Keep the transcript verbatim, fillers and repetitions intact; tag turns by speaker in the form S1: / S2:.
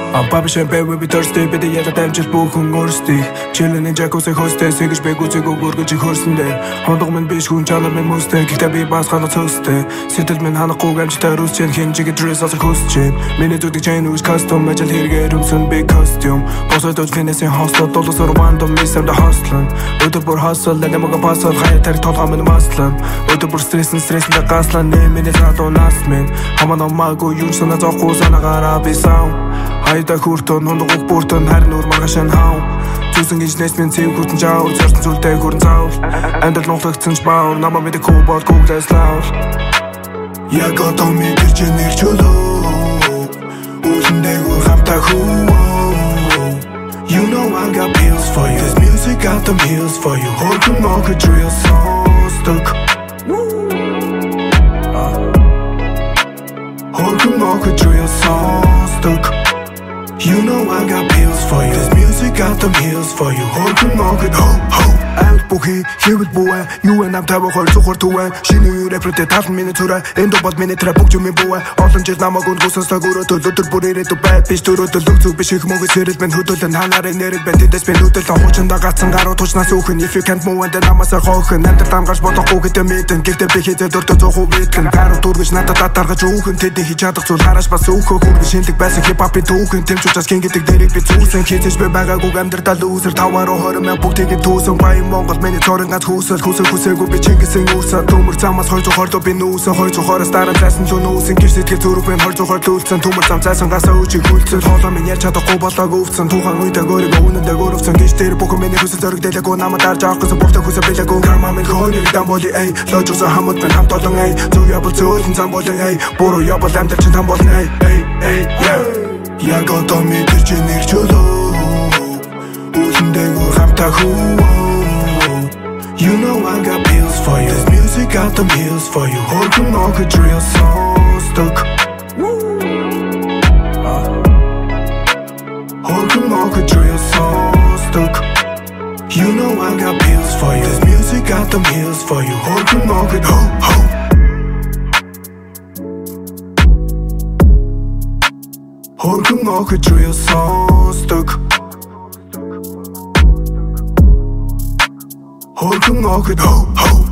S1: I'm Papa Champagne, we be thirsty, бид яда дамжил бүхэн өөрсдийг Chillin' in Jacuzzi хостэй, сэгэж бэ гүцэг өгөргөж хөрсөн дээр Хондох минь биш хүн чанар минь мөстэй, гэхдээ би бас ханаа цөстэй Сэтэл минь ханахгүй амжтай рүүсчэн, хинжигэ dress асар хөсчэн Миний зүгдэг chain үш custom, ажил хэрэгээр өмсөн big costume Босой дож финесийн хостод, долосор random, мисэмдэ хостлан Өдөр бүр hustle, энэ мага пасал, хаяа тарих толгой минь маслан Өдөр бүр стрессэн, стрессэндэ гаслан, нэ миний радо нас минь Хамаа намаагүй, юм санаа зоохгүй, санаагаараа би sound Хайда хүртэн, хундагуг бүртэн, харин өөр маргашан хаав Зүсэн гэж нэс минь цэв хүртэн жаав, зорсон зүйлтэй хүрэн заав Амьдрал нухлагдсан ч баав, намаа мэдээ куу бол гуглэс лав Яг одоо мэдэрч нэр чөлөө Үлэндэгүү хамтаа хүү You know I got pills for you This music got them heels for you Хорхын мог drill сонсдог Хорхын мог drill сонсдог You know I got pills for you This music got them heels for you Хорхын мог ho ho Айлт бүхий, хэвэл бүвэ Юу энэ амтайва хол цухар түвэ Шиний рэпрэтэ талан миний цурэ Эндо бод миний трэ бүгж юмын бүвэ Олон жил намаг үн гусанстаг өрөтөл Өдөр бүр ирээдү байд биш төрөтөл Лүг зүг биш их мөгөс хэрэл бэн хөдөлэн Ханарын нэрэл бэн тэдэс бэн хөдөлэн Хуучанда гацсан гаруу тучнаас үхэн If you can't move and then намасаа хоохын Амьдрал дамгаж бодохгүй гэдэг мэдэн Гэхдээ би хийзээ дөртөө зоху битэн Гаруу дүргэж надад татаргаж үхэн Тэдний хийж чадах зүйл хараш бас өөхөө Хүргэн шинлэг байсан хип-хопын түүхэн Тэмчүүчаас гин гэдэг дэрийг би зүүсэн Хийзэж би байгаагүй амьдрал лүүсэр Тавааруу хорин мэн бүгдийг түүсэн Баян Монгол миний цорын гац хүсэл Хүсэл хүсээгүй би чингэсэн үүсэ Төмөр замаас хойж ухаарлуу би нүүсэн Хойж ухаараас дараа зайсан лүү нүүсэн Гэр сэтгэл зүрх минь хойж ухаарлуу үлдсэн Төмөр зам зайсан гасаа үжиг хүлцэн Хоолоо минь ярьж чадахгүй болоог өвцөн Тухайн үедээ өөрийгөө үнэндээ өрөвцөн Гиш дээр бүхэн миний хүсэл зориг дэлээгүй Намаа дарж авах гэсэн бүртээ хүсэл билээгүй Гама минь хойныг дам боли эй Лojоса хамут минь хамт олон эй Зөв ябал зөөлөн зам болон эй Буруу ябал амьдрал чинь там болно эй Эй эй Яг одоо мэдэрч нэр чөлөө Үлэндэгүү хамтаа хүү You know I got pills for you This music got them heels for you Хорхын мог drill сонсдог Хорхын мог drill сонсдог You know I got pills for you This music got them heels for you Хорхын мог ho ho Хорхын мог drill сонсдог Хорхын мог ho ho